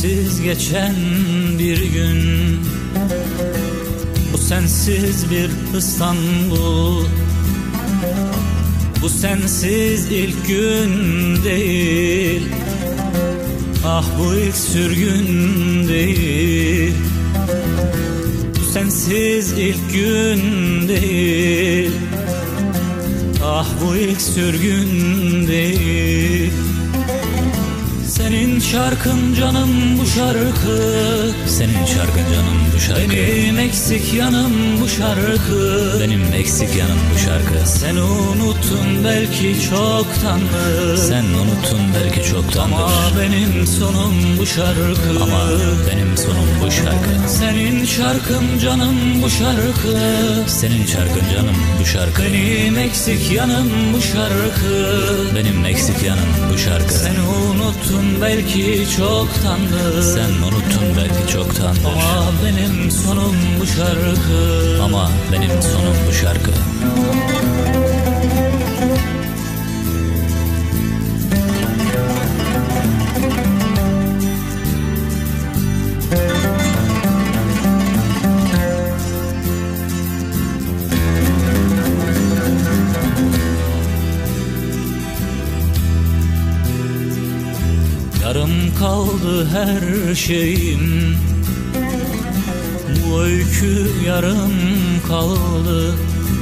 sensiz geçen bir gün, bu sensiz bir İstanbul, bu sensiz ilk gün değil. Ah bu ilk sürgün değil. Bu sensiz ilk gün değil. Ah bu ilk sürgün değil. Senin şarkın canım bu şarkı, senin şarkın canım bu şarkı. Benim eksik yanım bu şarkı, benim eksik yanım bu şarkı. Sen unuttun belki çoktandır, sen unuttun belki çoktandır. Ama benim sonum bu şarkı, ama benim sonum bu şarkı. Senin şarkın canım bu şarkı, senin şarkın canım bu şarkı. Benim eksik yanım bu şarkı, benim eksik yanım bu şarkı. Sen unuttun belki çoktandır, sen unuttun belki çoktandır. Ama benim sonum bu şarkı, ama benim sonum bu şarkı. Yarım kaldı her şeyim, bu öykü yarım kaldı.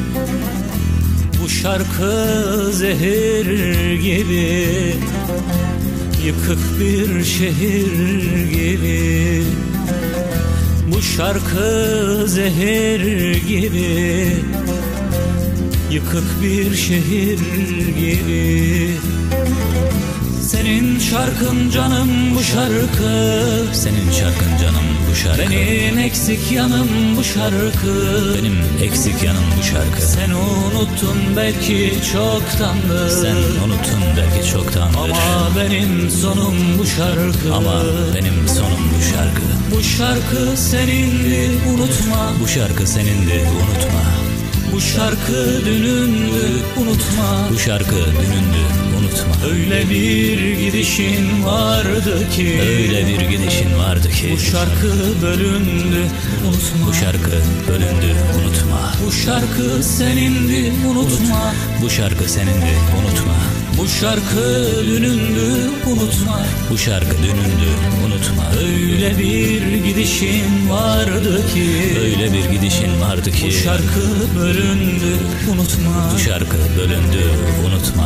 Bu şarkı zehir gibi, yıkık bir şehir gibi. Bu şarkı zehir gibi, yıkık bir şehir gibi. Senin şarkın canım bu şarkı, senin şarkın canım bu şarkı. Benim eksik yanım bu şarkı, benim eksik yanım bu şarkı. Sen unuttun belki çoktandır, sen unuttun belki çoktandır. Ama benim sonum bu şarkı, ama benim sonum bu şarkı. Bu şarkı senindi unutma, bu şarkı senindi unutma. Bu şarkı dünündü unutma, bu şarkı dünündü unutma. Öyle bir gidişin vardı ki, öyle bir gidişin vardı ki. Bu şarkı bölündü unutma, bu şarkı bölündü unutma. Bu şarkı senindi unutma, bu şarkı senindi unutma. Bu şarkı dünündü unutma, bu şarkı dünündü unutma. Öyle bir gidişin vardı ki, öyle bir gidişin vardı ki. Bu şarkı bölündü unutma, bu şarkı bölündü unutma.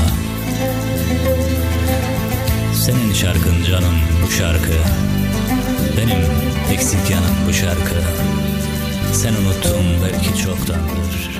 Senin şarkın canım bu şarkı, benim eksik yanım bu şarkı. Sen unuttun belki çoktandır.